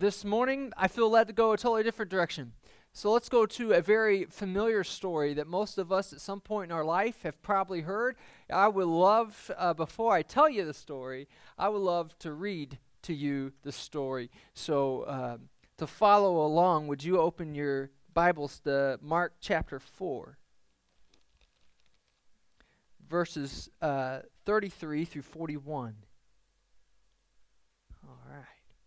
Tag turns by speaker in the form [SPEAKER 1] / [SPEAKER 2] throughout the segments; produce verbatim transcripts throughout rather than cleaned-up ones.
[SPEAKER 1] this morning, I feel led to go a totally different direction. So let's go to a very familiar story that most of us at some point in our life have probably heard. I would love, uh, before I tell you the story, I would love to read to you the story. So uh, to follow along, would you open your Bibles to Mark chapter four, verses uh, thirty-three through forty-one. All right.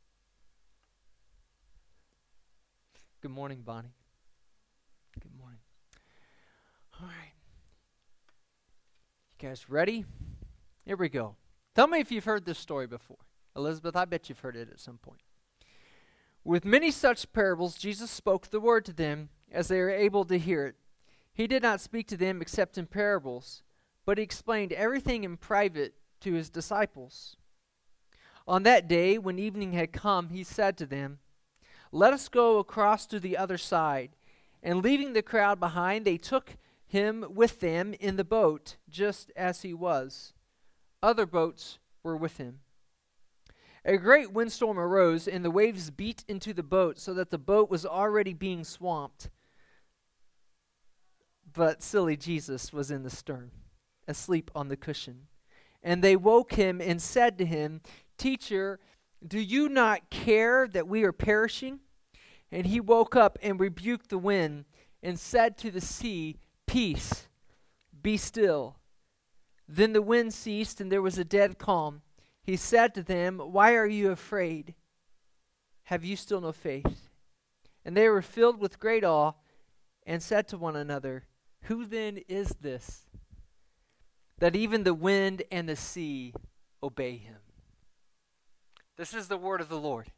[SPEAKER 1] Good morning, Bonnie. Good morning. All right. You guys ready? Here we go. Tell me if you've heard this story before. Elizabeth, I bet you've heard it at some point. With many such parables, Jesus spoke the word to them as they were able to hear it. He did not speak to them except in parables, but he explained everything in private to his disciples. On that day, when evening had come, he said to them, "Let us go across to the other side." And leaving the crowd behind, they took him with them in the boat, just as he was. Other boats were with him. A great windstorm arose, and the waves beat into the boat, so that the boat was already being swamped. But silly Jesus was in the stern, asleep on the cushion. And they woke him and said to him, "Teacher, do you not care that we are perishing?" And he woke up and rebuked the wind and said to the sea, "Peace, be still." Then the wind ceased and there was a dead calm. He said to them, "Why are you afraid? Have you still no faith?" And they were filled with great awe and said to one another, "Who then is this, that even the wind and the sea obey him?" This is the word of the Lord.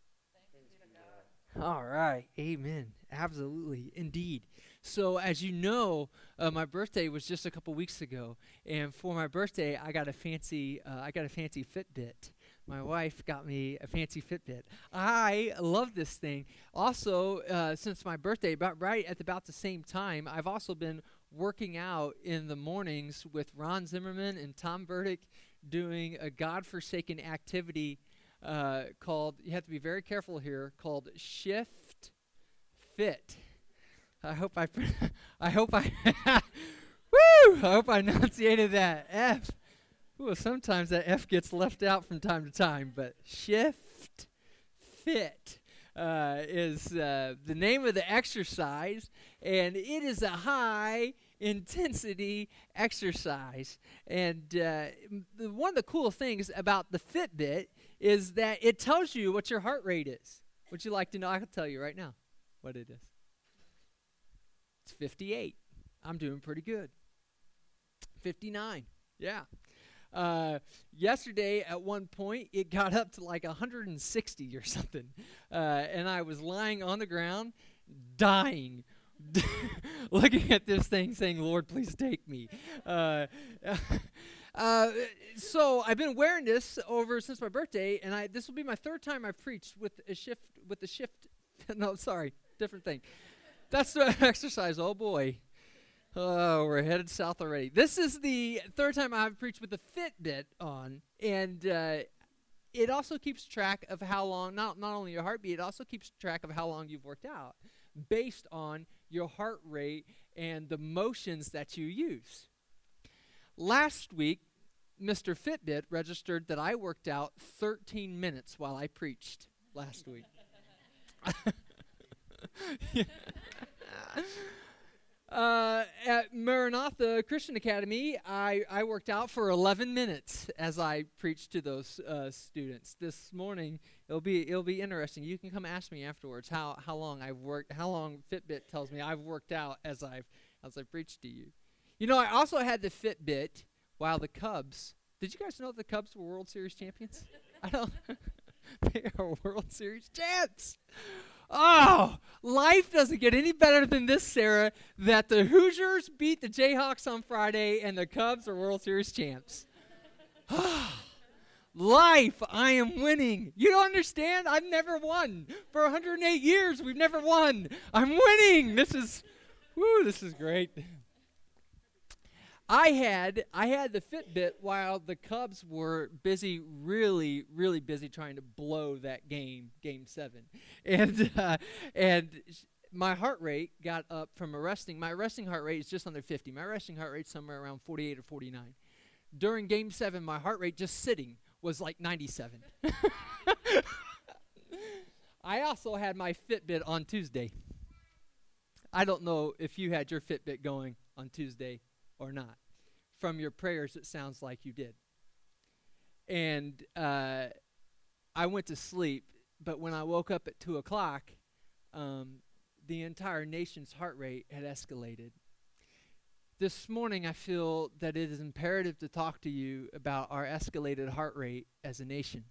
[SPEAKER 1] All right. Amen. Absolutely. Indeed. So as you know, uh, my birthday was just a couple weeks ago, and for my birthday, I got a fancy, uh, I got a fancy Fitbit. My wife got me a fancy Fitbit. I love this thing. Also, uh, since my birthday, about right at about the same time, I've also been working out in the mornings with Ron Zimmerman and Tom Burdick, doing a godforsaken activity Uh, called, you have to be very careful here, called Shift Fit. I hope I, I hope I, woo! I hope I enunciated that F. Ooh, sometimes that F gets left out from time to time, but Shift Fit uh, is uh, the name of the exercise, and it is a high intensity exercise. And uh, the, one of the cool things about the Fitbit is that it tells you what your heart rate is. Would you like to know? I can tell you right now what it is. It's fifty-eight. I'm doing pretty good. fifty-nine. Yeah. Uh, yesterday, at one point, it got up to like one hundred sixty or something. Uh, and I was lying on the ground, dying, looking at this thing saying, "Lord, please take me." Uh, uh, so I've been wearing this over since my birthday, and I this will be my third time I've preached with a shift, with the shift. No, sorry, different thing. That's the exercise. Oh, boy. Oh, we're headed south already. This is the third time I've preached with the Fitbit on, and uh, it also keeps track of how long, not, not only your heartbeat, it also keeps track of how long you've worked out based on your heart rate and the motions that you use. Last week, Mister Fitbit registered that I worked out thirteen minutes while I preached last week. uh, at Maranatha Christian Academy, I, I worked out for eleven minutes as I preached to those uh, students. This morning, it'll be it'll be interesting. You can come ask me afterwards how, how long I've worked, how long Fitbit tells me I've worked out as I've as I preached to you. You know, I also had the Fitbit while the Cubs. Did you guys know the Cubs were World Series champions? I don't. They are World Series champs. Oh, life doesn't get any better than this, Sarah, that the Hoosiers beat the Jayhawks on Friday and the Cubs are World Series champs. Life, I am winning. You don't understand? I've never won. For one hundred eight years, we've never won. I'm winning. This is, woo, this is great. I had I had the Fitbit while the Cubs were busy, really, really busy trying to blow that game, Game Seven, and uh, and sh- my heart rate got up from a resting. My resting heart rate is just under fifty. My resting heart rate is somewhere around forty-eight or forty-nine. During Game Seven, my heart rate just sitting was like ninety-seven. I also had my Fitbit on Tuesday. I don't know if you had your Fitbit going on Tuesday or not. From your prayers, it sounds like you did. And uh, I went to sleep, but when I woke up at two o'clock, um, the entire nation's heart rate had escalated. This morning, I feel that it is imperative to talk to you about our escalated heart rate as a nation.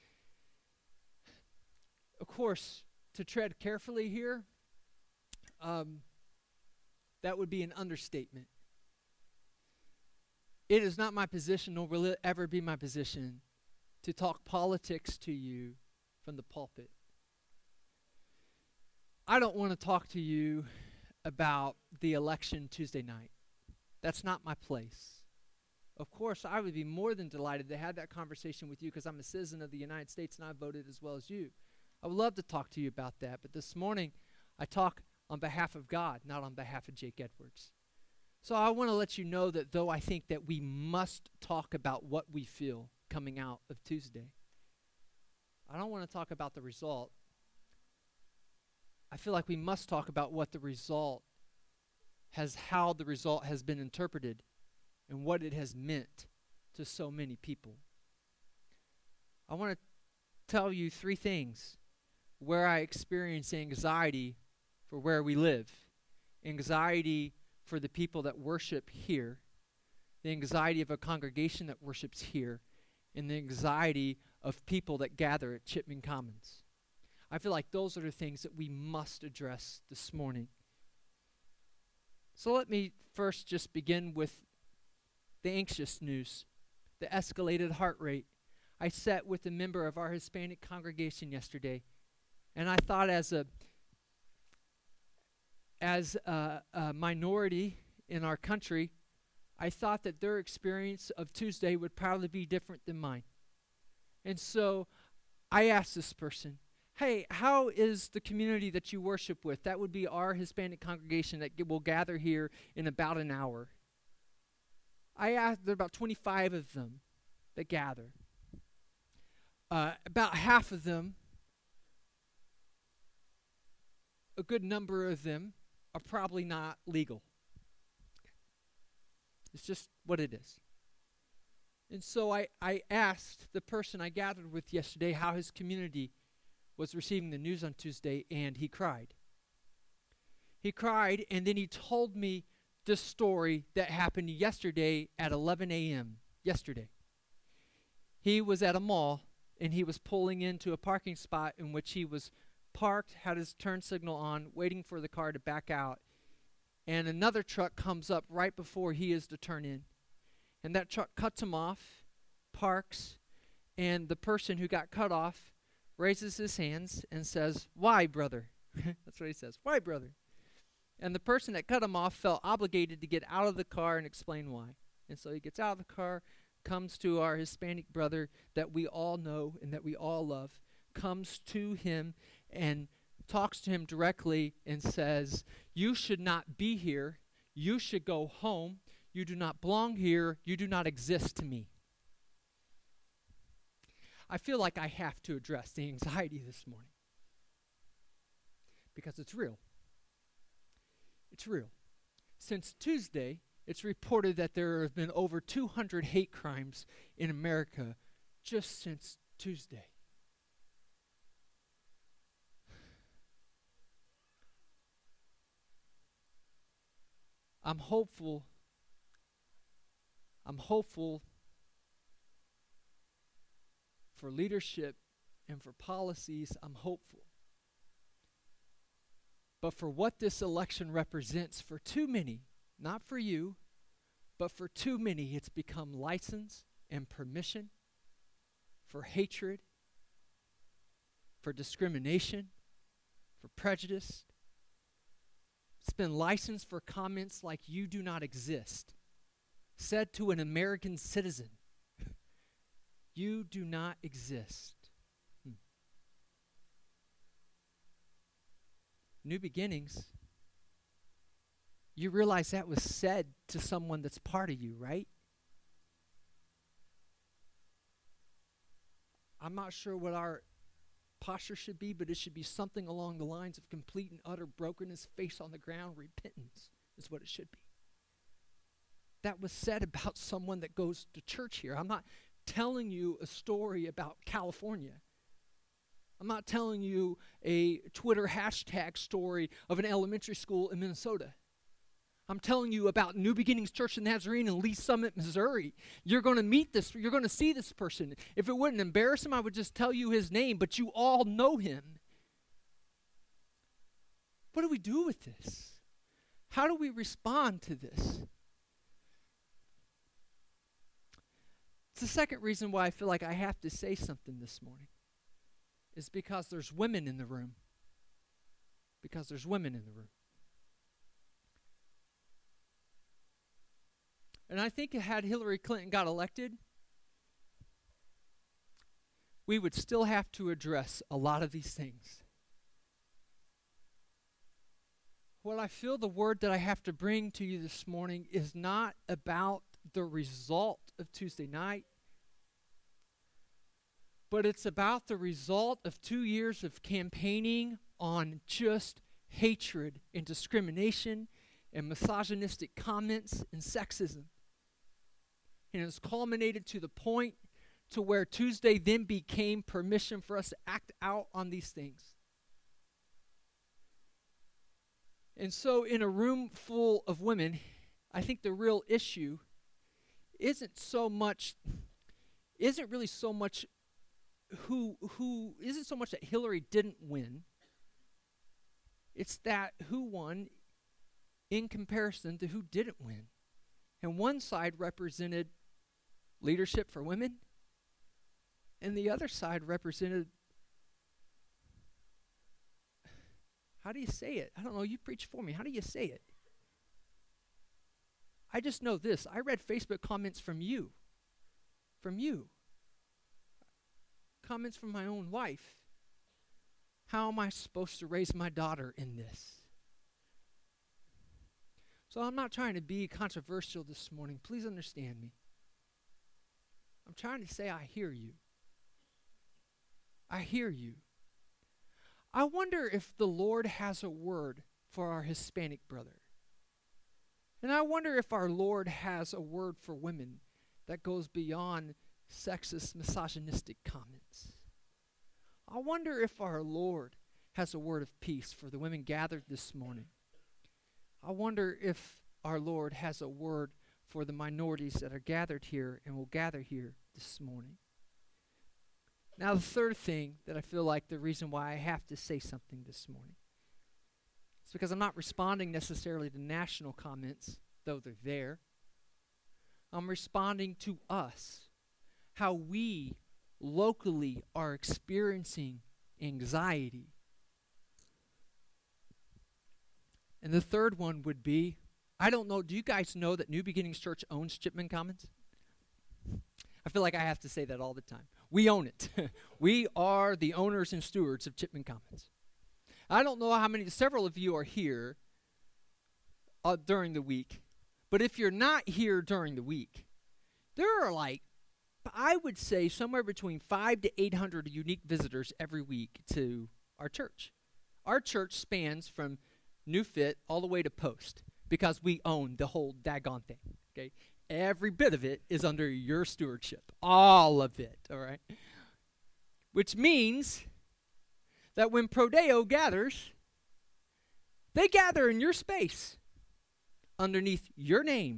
[SPEAKER 1] Of course, to tread carefully here, um, that would be an understatement. It is not my position, nor will it ever be my position, to talk politics to you from the pulpit. I don't want to talk to you about the election Tuesday night. That's not my place. Of course, I would be more than delighted to have that conversation with you because I'm a citizen of the United States and I voted as well as you. I would love to talk to you about that, but this morning I talk on behalf of God, not on behalf of Jake Edwards. So I want to let you know that though I think that we must talk about what we feel coming out of Tuesday, I don't want to talk about the result. I feel like we must talk about what the result has, how the result has been interpreted and what it has meant to so many people. I want to tell you three things where I experience anxiety for where we live. Anxiety for the people that worship here, the anxiety of a congregation that worships here, and the anxiety of people that gather at Chipman Commons. I feel like those are the things that we must address this morning. So let me first just begin with the anxious news, the escalated heart rate. I sat with a member of our Hispanic congregation yesterday, and I thought as a as a, a minority in our country, I thought that their experience of Tuesday would probably be different than mine. And so I asked this person, hey, how is the community that you worship with? That would be our Hispanic congregation that g- will gather here in about an hour. I asked, there are about twenty-five of them that gather. Uh, about half of them, a good number of them, are probably not legal. It's just what it is. And so I, I asked the person I gathered with yesterday how his community was receiving the news on Tuesday, and he cried. He cried, and then he told me this story that happened yesterday at eleven a.m. Yesterday. He was at a mall, and he was pulling into a parking spot in which he was parked, had his turn signal on, waiting for the car to back out. And another truck comes up right before he is to turn in. And that truck cuts him off, parks, and the person who got cut off raises his hands and says, "Why, brother?" That's what he says. "Why, brother?" And the person that cut him off felt obligated to get out of the car and explain why. And so he gets out of the car, comes to our Hispanic brother that we all know and that we all love, comes to him and talks to him directly and says, "You should not be here. You should go home. You do not belong here. You do not exist to me." I feel like I have to address the anxiety this morning because it's real. It's real. Since Tuesday, it's reported that there have been over two hundred hate crimes in America just since Tuesday. I'm hopeful. I'm hopeful for leadership and for policies. I'm hopeful. But for what this election represents for too many, not for you, but for too many, it's become license and permission for hatred, for discrimination, for prejudice. It's been licensed for comments like "you do not exist." said to an American citizen, "You do not exist." Hmm. New beginnings. You realize that was said to someone that's part of you, right? I'm not sure what our posture should be, but it should be something along the lines of complete and utter brokenness, face on the ground, repentance is what it should be. That was said about someone that goes to church here. I'm not telling you a story about California. I'm not telling you a Twitter hashtag story of an elementary school in Minnesota. I'm telling you about New Beginnings Church of the Nazarene in Lee Summit, Missouri. You're going to meet this, you're going to see this person. If it wouldn't embarrass him, I would just tell you his name, but you all know him. What do we do with this? How do we respond to this? It's the second reason why I feel like I have to say something this morning. Is because there's women in the room. Because there's women in the room. And I think had Hillary Clinton got elected, we would still have to address a lot of these things. What I feel the word that I have to bring to you this morning is not about the result of Tuesday night, but it's about the result of two years of campaigning on just hatred and discrimination and misogynistic comments and sexism. And it's culminated to the point to where Tuesday then became permission for us to act out on these things. And so in a room full of women, I think the real issue isn't so much, isn't really so much who, who, isn't so much that Hillary didn't win. It's that who won in comparison to who didn't win. And one side represented leadership for women, and the other side represented, how do you say it? I don't know, you preach for me. How do you say it? I just know this. I read Facebook comments from you. From you. Comments from my own wife. How am I supposed to raise my daughter in this? So I'm not trying to be controversial this morning. Please understand me. I'm trying to say I hear you. I hear you. I wonder if the Lord has a word for our Hispanic brother. And I wonder if our Lord has a word for women that goes beyond sexist, misogynistic comments. I wonder if our Lord has a word of peace for the women gathered this morning. I wonder if our Lord has a word for the minorities that are gathered here and will gather here this morning. Now, the third thing that I feel like the reason why I have to say something this morning is because I'm not responding necessarily to national comments, though they're there. I'm responding to us, how we locally are experiencing anxiety. And the third one would be, I don't know, do you guys know that New Beginnings Church owns Chipman Commons? I feel like I have to say that all the time. We own it. We are the owners and stewards of Chipman Commons. I don't know how many, several of you are here uh, during the week, but if you're not here during the week, there are like, I would say somewhere between five to eight hundred unique visitors every week to our church. Our church spans from New Fit all the way to Post because we own the whole daggone thing, okay? Every bit of it is under your stewardship. All of it, all right? Which means that when Prodeo gathers, they gather in your space underneath your name.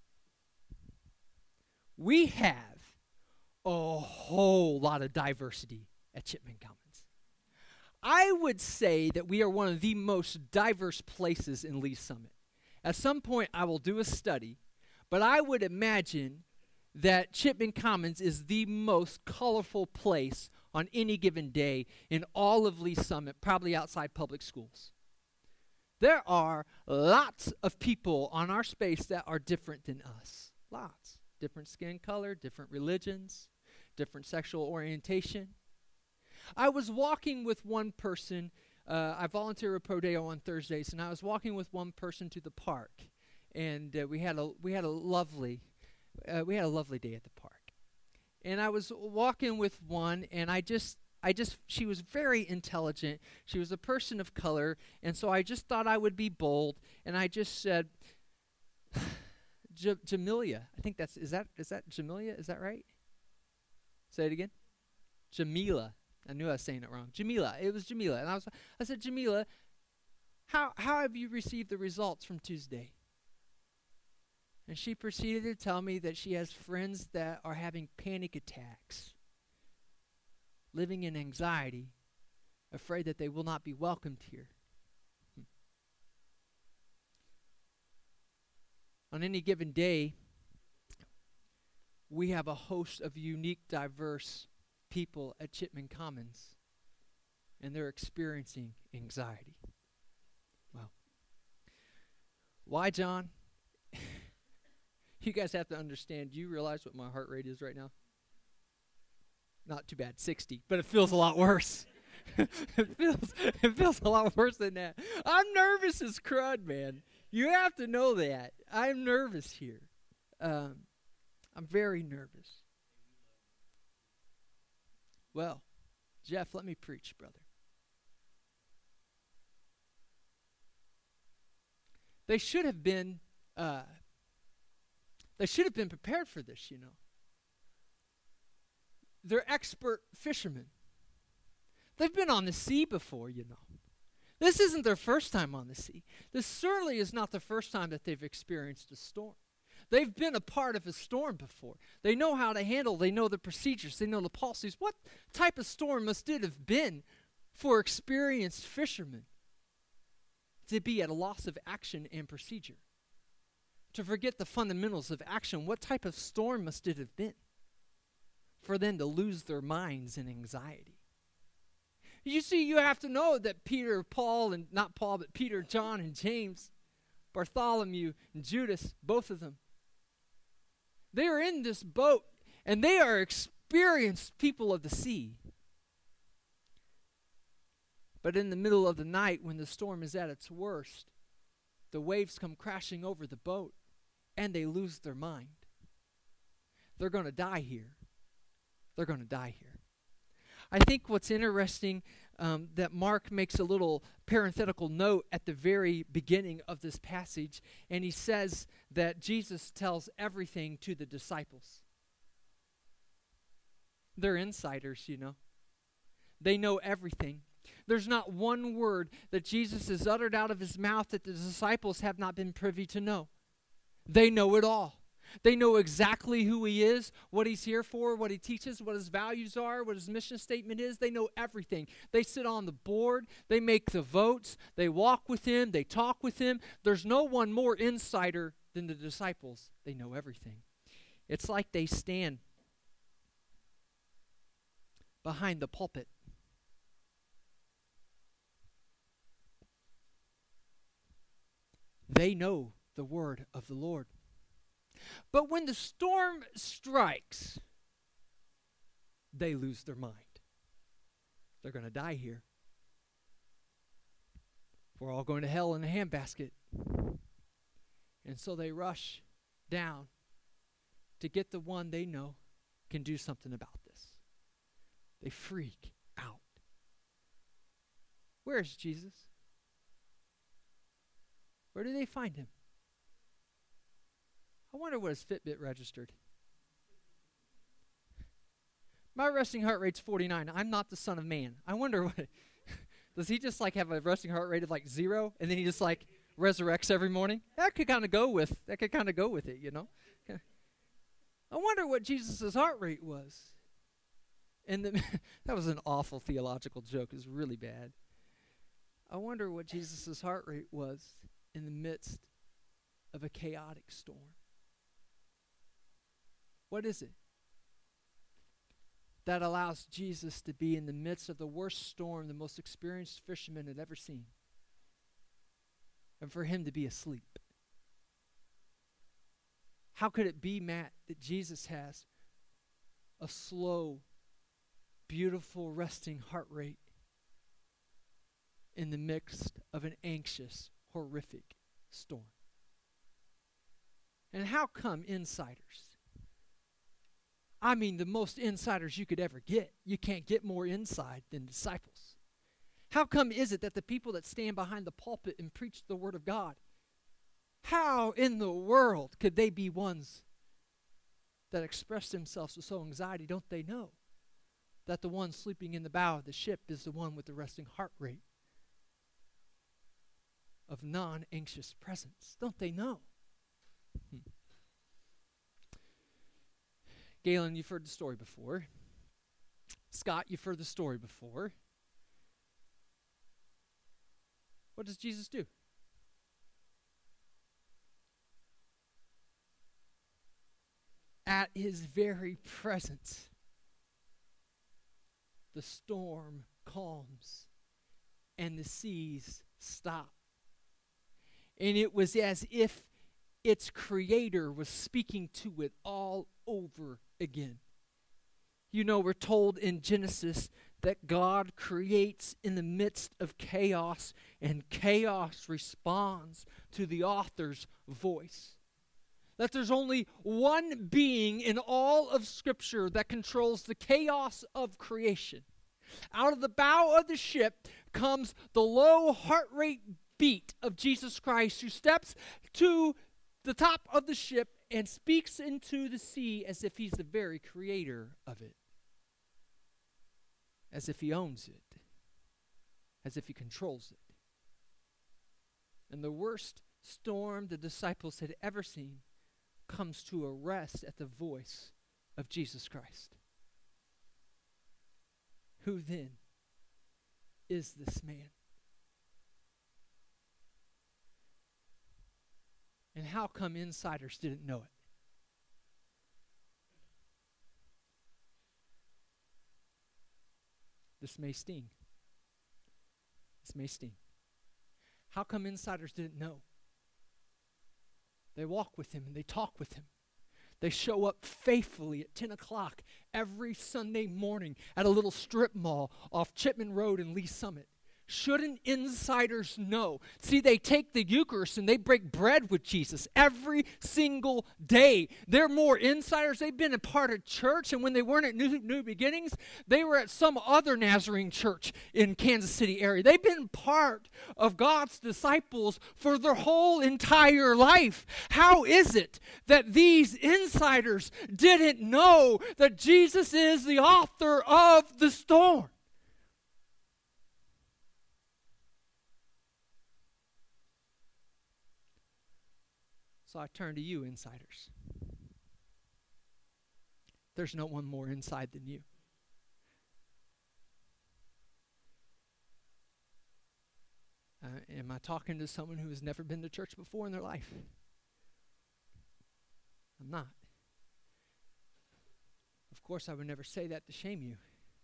[SPEAKER 1] We have a whole lot of diversity at Chipman Commons. I would say that we are one of the most diverse places in Lee Summit. At some point, I will do a study, but I would imagine that Chipman Commons is the most colorful place on any given day in all of Lee Summit, probably outside public schools. There are lots of people on our space that are different than us. Lots. Different skin color, different religions, different sexual orientation. I was walking with one person. Uh, I volunteer at Prodeo on Thursdays, and I was walking with one person to the park, and uh, we had a we had a lovely uh, we had a lovely day at the park. And I was walking with one, and I just I just she was very intelligent. She was a person of color, and so I just thought I would be bold, and I just said, J- Jamilia. I think that's is that is that Jamilia? Is that right? Say it again. Jamila. I knew I was saying it wrong. Jamila. It was Jamila. And I was I said, Jamila, how how have you received the results from Tuesday? And she proceeded to tell me that she has friends that are having panic attacks, living in anxiety, afraid that they will not be welcomed here. Hmm. On any given day, we have a host of unique, diverse people at Chipman Commons, and they're experiencing anxiety. Wow. Why, John? You guys have to understand, do you realize what my heart rate is right now? Not too bad, sixty, but it feels a lot worse. it feels it feels a lot worse than that. I'm nervous as crud, man. You have to know that. I'm nervous here. Um, I'm very nervous. Well, Jeff, let me preach, brother. They should have been uh, They should have been prepared for this, you know. They're expert fishermen. They've been on the sea before, you know. This isn't their first time on the sea. This certainly is not the first time that they've experienced a storm. They've been a part of a storm before. They know how to handle, they know the procedures, they know the policies. What type of storm must it have been for experienced fishermen to be at a loss of action and procedure? To forget the fundamentals of action, what type of storm must it have been for them to lose their minds in anxiety? You see, you have to know that Peter, Paul, and not Paul, but Peter, John, and James, Bartholomew, and Judas, both of them, they are in this boat, and they are experienced people of the sea. But in the middle of the night, when the storm is at its worst, the waves come crashing over the boat, and they lose their mind. They're going to die here. They're going to die here. I think what's interesting um, that Mark makes a little parenthetical note at the very beginning of this passage, and he says that Jesus tells everything to the disciples. They're insiders, you know. They know everything. There's not one word that Jesus has uttered out of his mouth that the disciples have not been privy to know. They know it all. They know exactly who he is, what he's here for, what he teaches, what his values are, what his mission statement is. They know everything. They sit on the board. They make the votes. They walk with him. They talk with him. There's no one more insider than the disciples. They know everything. It's like they stand behind the pulpit. They know the word of the Lord. But when the storm strikes, they lose their mind. They're going to die here. We're all going to hell in a handbasket. And so they rush down to get the one they know can do something about this. They freak out. Where is Jesus? Where do they find him? I wonder what his Fitbit registered. My resting heart rate's forty-nine. I'm not the son of man. I wonder what, does he just like have a resting heart rate of like zero and then he just like resurrects every morning? That could kind of go with, that could kind of go with it, you know? I wonder what Jesus' heart rate was. And the, that was an awful theological joke. It was really bad. I wonder what Jesus' heart rate was in the midst of a chaotic storm. What is it that allows Jesus to be in the midst of the worst storm the most experienced fisherman had ever seen, and for him to be asleep? How could it be, Matt, that Jesus has a slow, beautiful, resting heart rate in the midst of an anxious, horrific storm? And how come insiders? I mean, the most insiders you could ever get. You can't get more inside than disciples. How come is it that the people that stand behind the pulpit and preach the word of God, how in the world could they be ones that express themselves with so anxiety? Don't they know that the one sleeping in the bow of the ship is the one with the resting heart rate of non-anxious presence? Don't they know? Hmm. Galen, you've heard the story before. Scott, you've heard the story before. What does Jesus do? At his very presence, the storm calms and the seas stop. And it was as if its creator was speaking to it all over again. You know, we're told in Genesis that God creates in the midst of chaos, and chaos responds to the author's voice. That there's only one being in all of Scripture that controls the chaos of creation. Out of the bow of the ship comes the low heart rate beat of Jesus Christ, who steps to the top of the ship and speaks into the sea as if he's the very creator of it. As if he owns it. As if he controls it. And the worst storm the disciples had ever seen comes to a rest at the voice of Jesus Christ. Who then is this man? And how come insiders didn't know it? This may sting. This may sting. How come insiders didn't know? They walk with him and they talk with him. They show up faithfully at ten o'clock every Sunday morning at a little strip mall off Chipman Road in Lee Summit. Shouldn't insiders know? See, they take the Eucharist and they break bread with Jesus every single day. They're more insiders. They've been a part of church, and when they weren't at New, New Beginnings, they were at some other Nazarene church in Kansas City area. They've been part of God's disciples for their whole entire life. How is it that these insiders didn't know that Jesus is the author of the storm? So I turn to you, insiders. There's no one more inside than you. Uh, am I talking to someone who has never been to church before in their life? I'm not. Of course, I would never say that to shame you.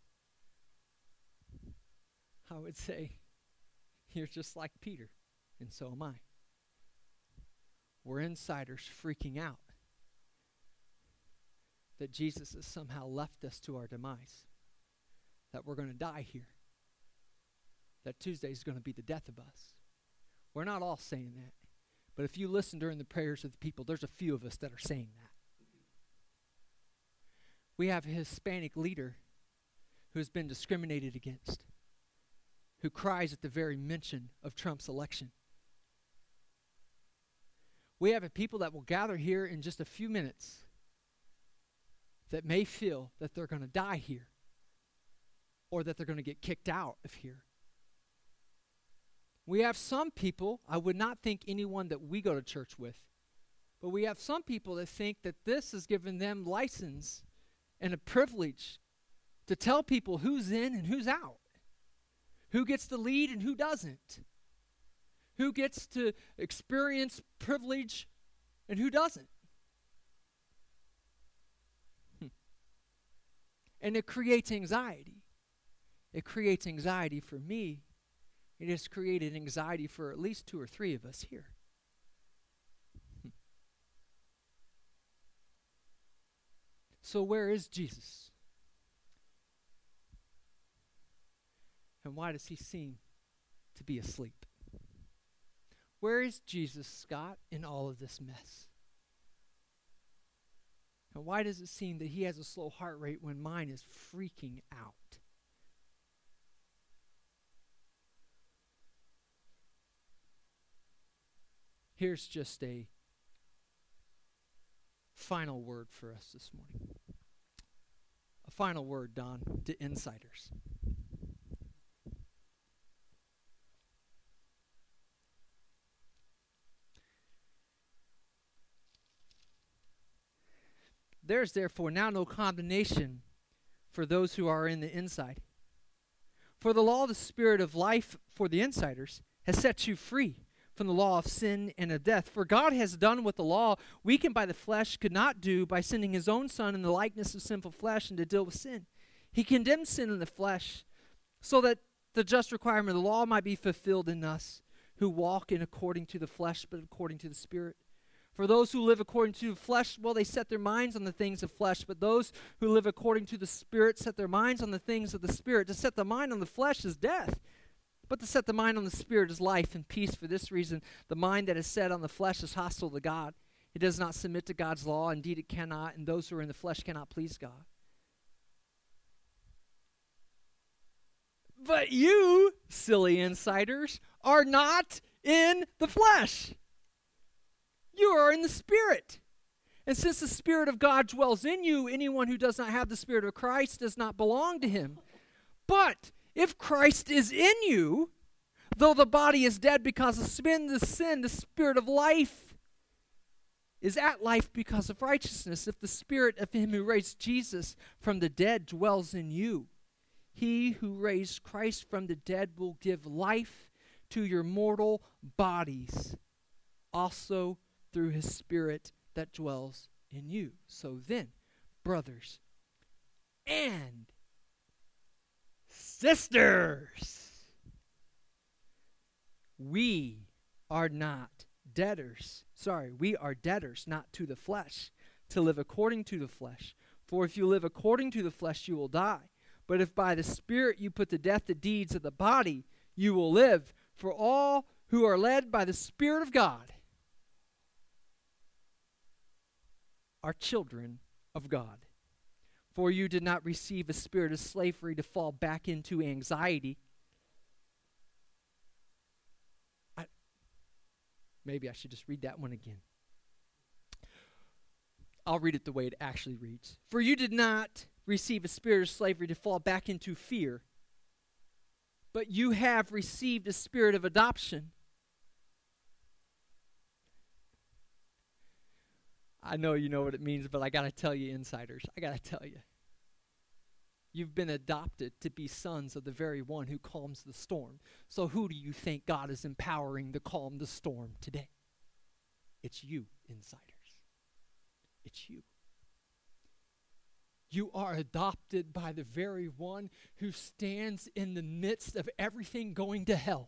[SPEAKER 1] I would say, you're just like Peter, and so am I. We're insiders freaking out that Jesus has somehow left us to our demise, that we're going to die here, that Tuesday is going to be the death of us. We're not all saying that, but if you listen during the prayers of the people, there's a few of us that are saying that. We have a Hispanic leader who has been discriminated against, who cries at the very mention of Trump's election. We have a people that will gather here in just a few minutes that may feel that they're going to die here or that they're going to get kicked out of here. We have some people, I would not think anyone that we go to church with, but we have some people that think that this has given them license and a privilege to tell people who's in and who's out, who gets to lead and who doesn't. Who gets to experience privilege and who doesn't? Hmm. And it creates anxiety. It creates anxiety for me. It has created anxiety for at least two or three of us here. Hmm. So where is Jesus? And why does he seem to be asleep? Where is Jesus, Scott, in all of this mess? And why does it seem that he has a slow heart rate when mine is freaking out? Here's just a final word for us this morning. A final word, Don, to insiders. There is therefore now no condemnation for those who are in the inside. For the law of the Spirit of life for the insiders has set you free from the law of sin and of death. For God has done what the law, weakened by the flesh, could not do by sending his own Son in the likeness of sinful flesh and to deal with sin. He condemned sin in the flesh so that the just requirement of the law might be fulfilled in us who walk in according to the flesh but according to the Spirit. For those who live according to the flesh, well, they set their minds on the things of flesh. But those who live according to the Spirit set their minds on the things of the Spirit. To set the mind on the flesh is death, but to set the mind on the Spirit is life and peace. For this reason, the mind that is set on the flesh is hostile to God. It does not submit to God's law. Indeed, it cannot. And those who are in the flesh cannot please God. But you, silly insiders, are not in the flesh. You are in the Spirit. And since the Spirit of God dwells in you, anyone who does not have the Spirit of Christ does not belong to him. But if Christ is in you, though the body is dead because of sin, the sin, the Spirit of life is at life because of righteousness. If the Spirit of him who raised Jesus from the dead dwells in you, he who raised Christ from the dead will give life to your mortal bodies, also through his Spirit that dwells in you. So then, brothers and sisters, we are not debtors. Sorry, we are debtors, not to the flesh, to live according to the flesh. For if you live according to the flesh, you will die. But if by the Spirit you put to death the deeds of the body, you will live. For all who are led by the Spirit of God are children of God. For you did not receive a spirit of slavery to fall back into anxiety. I, maybe I should just read that one again. I'll read it the way it actually reads. For you did not receive a spirit of slavery to fall back into fear, but you have received a spirit of adoption. I know you know what it means, but I got to tell you, insiders, I got to tell you. You've been adopted to be sons of the very one who calms the storm. So who do you think God is empowering to calm the storm today? It's you, insiders. It's you. You are adopted by the very one who stands in the midst of everything going to hell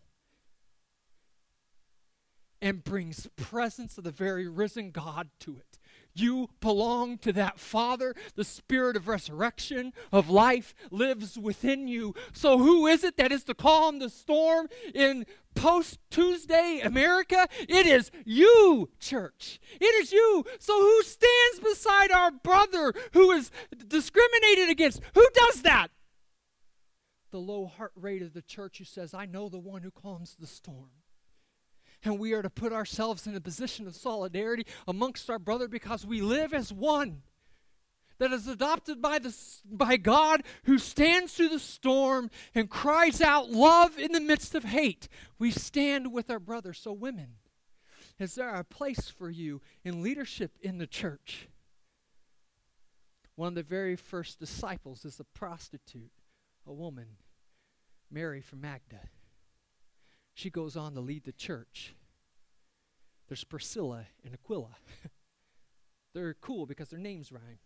[SPEAKER 1] and brings presence of the very risen God to it. You belong to that Father. The Spirit of resurrection, of life, lives within you. So who is it that is to calm the storm in post-Tuesday America? It is you, church. It is you. So who stands beside our brother who is discriminated against? Who does that? The low heart rate of the church who says, I know the one who calms the storm. And we are to put ourselves in a position of solidarity amongst our brother because we live as one that is adopted by, the, by God, who stands through the storm and cries out love in the midst of hate. We stand with our brother. So women, is there a place for you in leadership in the church? One of the very first disciples is a prostitute, a woman, Mary from Magda. She goes on to lead the church. There's Priscilla and Aquila. They're cool because their names rhyme.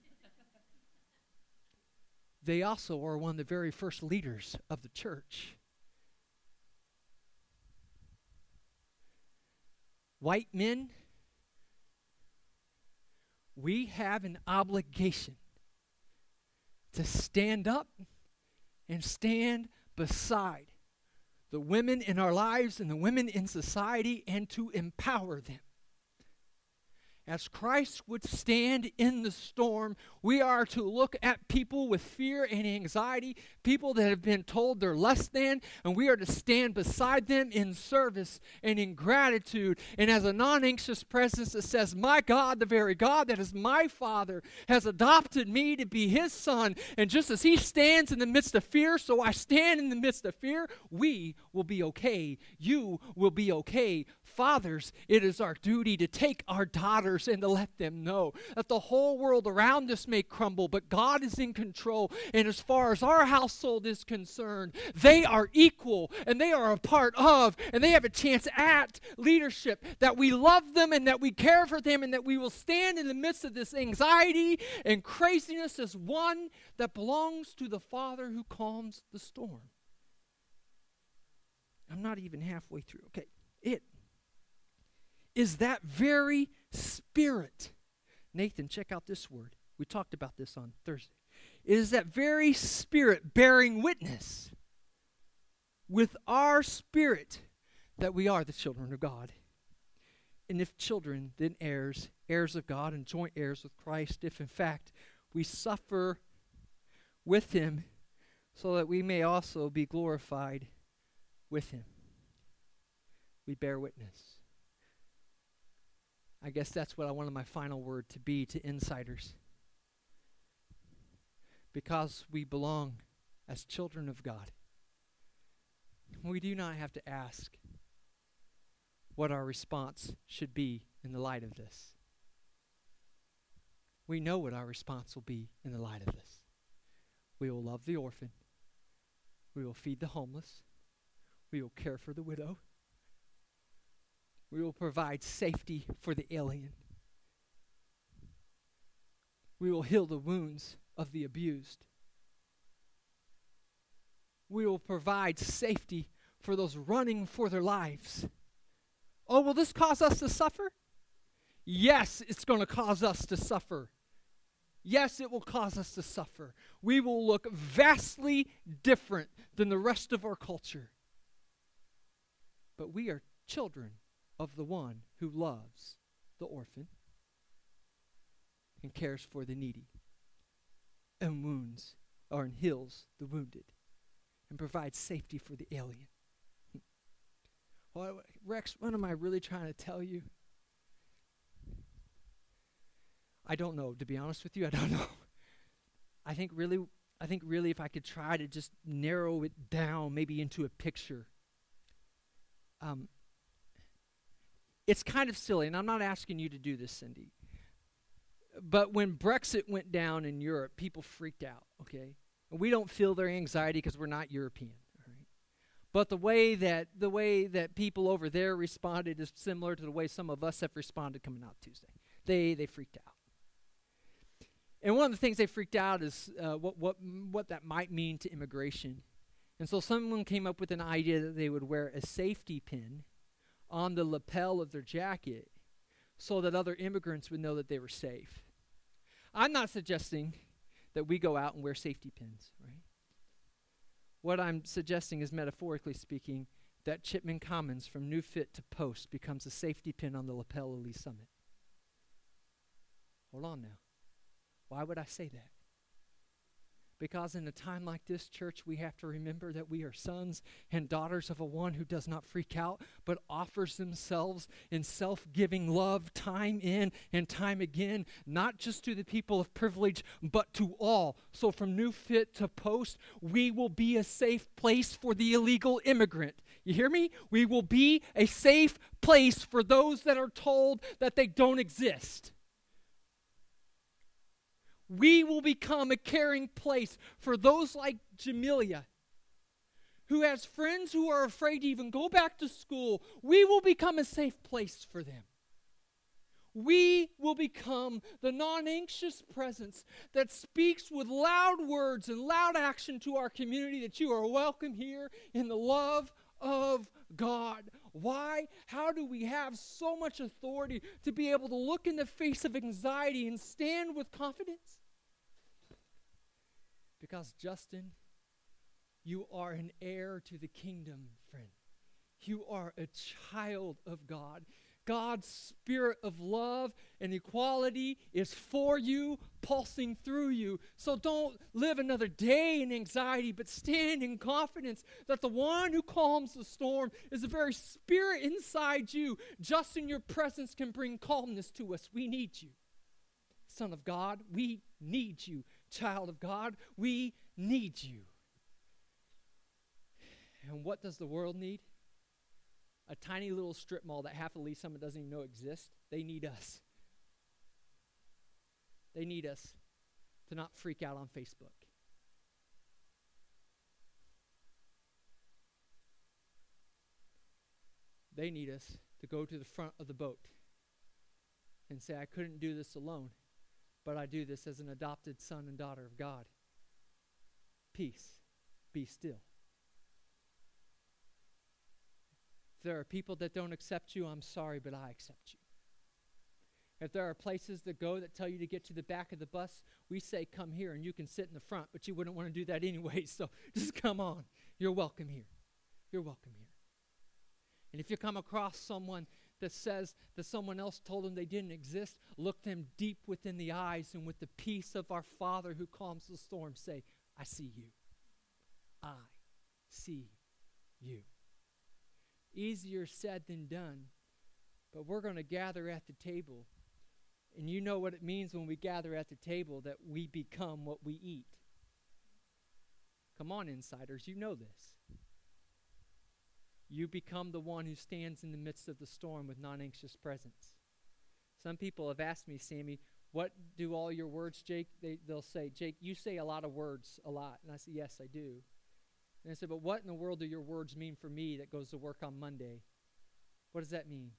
[SPEAKER 1] They also are one of the very first leaders of the church. White men, we have an obligation to stand up and stand beside the women in our lives and the women in society and to empower them. As Christ would stand in the storm, we are to look at people with fear and anxiety, people that have been told they're less than, and we are to stand beside them in service and in gratitude. And as a non-anxious presence that says, my God, the very God that is my Father, has adopted me to be his son, and just as he stands in the midst of fear, so I stand in the midst of fear, we will be okay. You will be okay. Fathers, it is our duty to take our daughters and to let them know that the whole world around us may crumble, but God is in control. And as far as our household is concerned, they are equal and they are a part of, and they have a chance at leadership, that we love them and that we care for them and that we will stand in the midst of this anxiety and craziness as one that belongs to the Father who calms the storm. I'm not even halfway through. Okay, it is that very Spirit. Nathan, check out this word. We talked about this on Thursday. It is that very Spirit bearing witness with our spirit that we are the children of God. And if children, then heirs, heirs of God and joint heirs with Christ, if in fact we suffer with him, so that we may also be glorified with him. We bear witness. I guess that's what I wanted my final word to be to insiders. Because we belong as children of God, we do not have to ask what our response should be in the light of this. We know what our response will be in the light of this. We will love the orphan. We will feed the homeless. We will care for the widow. We will provide safety for the alien. We will heal the wounds of the abused. We will provide safety for those running for their lives. Oh, will this cause us to suffer? Yes, it's going to cause us to suffer. Yes, it will cause us to suffer. We will look vastly different than the rest of our culture. But we are children of the one who loves the orphan and cares for the needy and wounds or and heals the wounded and provides safety for the alien. Well, Rex, what am I really trying to tell you? I don't know, to be honest with you, I don't know. I think really, I think really if I could try to just narrow it down maybe into a picture, um, it's kind of silly, and I'm not asking you to do this, Cindy. But when Brexit went down in Europe, people freaked out, okay? And we don't feel their anxiety because we're not European, all right? But the way that the way that people over there responded is similar to the way some of us have responded coming out Tuesday. They they freaked out. And one of the things they freaked out is uh, what what what that might mean to immigration. And so someone came up with an idea that they would wear a safety pin on the lapel of their jacket so that other immigrants would know that they were safe. I'm not suggesting that we go out and wear safety pins, right? What I'm suggesting is, metaphorically speaking, that Chipman Commons from New Fit to Post becomes a safety pin on the lapel of Lee Summit. Hold on now. Why would I say that? Because in a time like this, church, we have to remember that we are sons and daughters of a one who does not freak out, but offers themselves in self-giving love time in and time again, not just to the people of privilege, but to all. So from New Fit to Post, we will be a safe place for the illegal immigrant. You hear me? We will be a safe place for those that are told that they don't exist. We will become a caring place for those like Jamelia, who has friends who are afraid to even go back to school. We will become a safe place for them. We will become the non-anxious presence that speaks with loud words and loud action to our community that you are welcome here in the love of God. Why? How do we have so much authority to be able to look in the face of anxiety and stand with confidence? Because, Justin, you are an heir to the kingdom, friend. You are a child of God. God's spirit of love and equality is for you, pulsing through you. So don't live another day in anxiety, but stand in confidence that the one who calms the storm is the very spirit inside you. Just in your presence can bring calmness to us. We need you. Son of God, we need you. Child of God, we need you. And what does the world need? A tiny little strip mall that half of Lee Summit doesn't even know exists. They need us. They need us to not freak out on Facebook. They need us to go to the front of the boat and say, I couldn't do this alone, but I do this as an adopted son and daughter of God. Peace, be still. If there are people that don't accept you, I'm sorry, but I accept you. If there are places that go that tell you to get to the back of the bus, we say come here and you can sit in the front, but you wouldn't want to do that anyway, so just come on. You're welcome here. You're welcome here. And if you come across someone that says that someone else told them they didn't exist, look them deep within the eyes and with the peace of our Father who calms the storm, say, I see you. I see you. Easier said than done, but we're going to gather at the table. And you know what it means when we gather at the table, that we become what we eat. Come on, insiders, you know this. You become the one who stands in the midst of the storm with non-anxious presence. Some people have asked me, Sammy, what do all your words, Jake? They, they'll say, Jake, you say a lot of words a lot. And I say, yes, I do. And I said, but what in the world do your words mean for me that goes to work on Monday? What does that mean?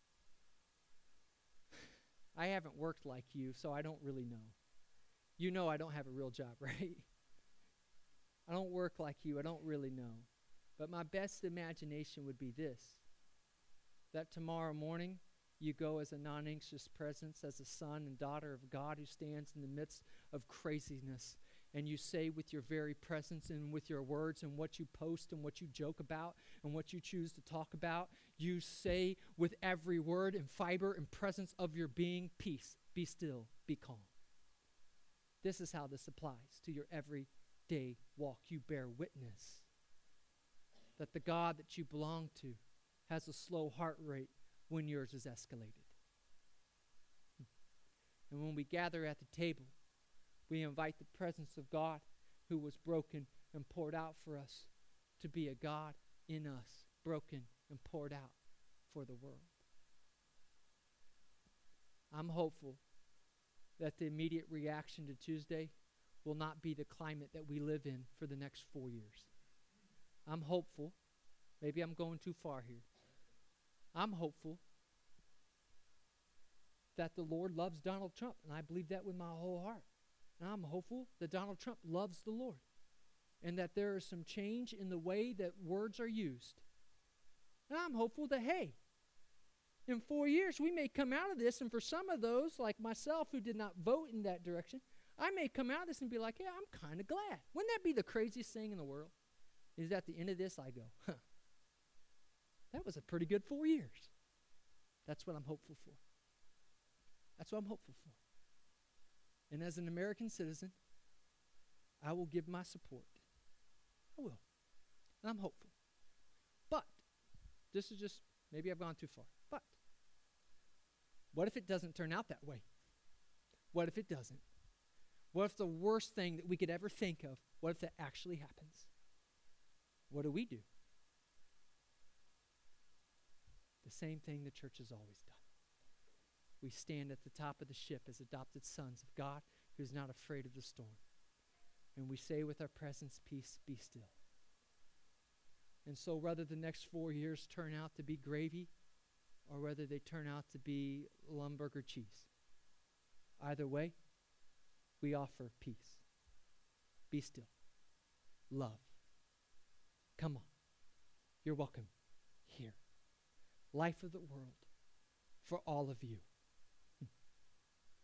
[SPEAKER 1] I haven't worked like you, so I don't really know. You know I don't have a real job, right? I don't work like you. I don't really know. But my best imagination would be this, that tomorrow morning you go as a non-anxious presence, as a son and daughter of God who stands in the midst of craziness. And you say with your very presence and with your words and what you post and what you joke about and what you choose to talk about, you say with every word and fiber and presence of your being, peace, be still, be calm. This is how this applies to your everyday walk. You bear witness that the God that you belong to has a slow heart rate when yours is escalated. And when we gather at the table, we invite the presence of God who was broken and poured out for us to be a God in us, broken and poured out for the world. I'm hopeful that the immediate reaction to Tuesday will not be the climate that we live in for the next four years. I'm hopeful, maybe I'm going too far here. I'm hopeful that the Lord loves Donald Trump, and I believe that with my whole heart. And I'm hopeful that Donald Trump loves the Lord and that there is some change in the way that words are used. And I'm hopeful that, hey, in four years we may come out of this, and for some of those, like myself, who did not vote in that direction, I may come out of this and be like, yeah, I'm kind of glad. Wouldn't that be the craziest thing in the world? Is at the end of this I go, huh, that was a pretty good four years. That's what I'm hopeful for. That's what I'm hopeful for. And as an American citizen, I will give my support. I will. And I'm hopeful. But, this is just, maybe I've gone too far. But, what if it doesn't turn out that way? What if it doesn't? What if the worst thing that we could ever think of, what if that actually happens? What do we do? The same thing the church has always done. We stand at the top of the ship as adopted sons of God who's not afraid of the storm. And we say with our presence, peace, be still. And so whether the next four years turn out to be gravy or whether they turn out to be Lumburger cheese, either way, we offer peace. Be still. Love. Come on. You're welcome here. Life of the world for all of you.